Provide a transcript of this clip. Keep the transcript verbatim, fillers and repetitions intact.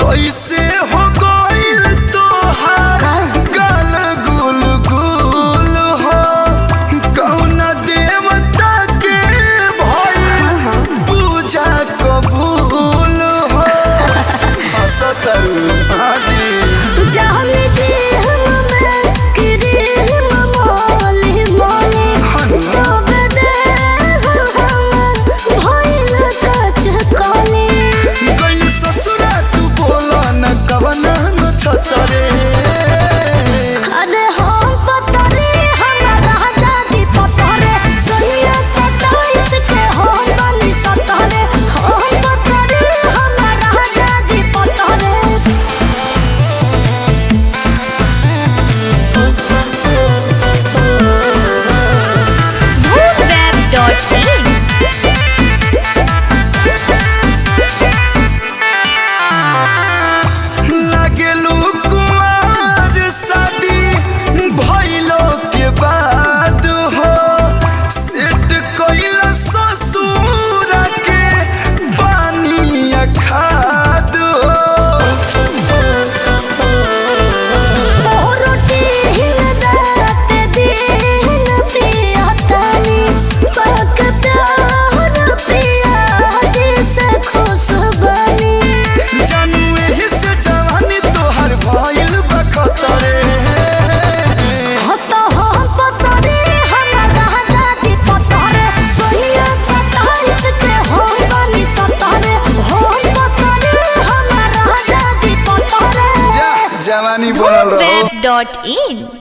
कैसे हो गइल तोहार गाल गुल गुल हो कौना देवता के भइल पूजा कबूल हो हसतरू हाजी जाने दे हम मैं किरे ममोली मोली तो बदे हम भइल कच कोली गइल ससुरा तू बोला न कवना न छतरे अरे हम पतरे हमारा दादी पतरे सैया सताइस के हम बनी सतरे हम पतरे हमारा दादी पतरे Web dot in लागेलू कुमार शादी भइलो के बाद हो सेट कइल ससुर के पानी खाद रोटी हिन रात दिन पिया तानी बकता हर पिया जैसे खुश बनी जानू एही से जवानी तोहर भइल बखतरे हतो हम पतरे हमारा दादी पतरे सैया सताइस के हम बनी सतरे हम पतरे हमारा दादी पतरे जा जवानी बनल रहो Web dot in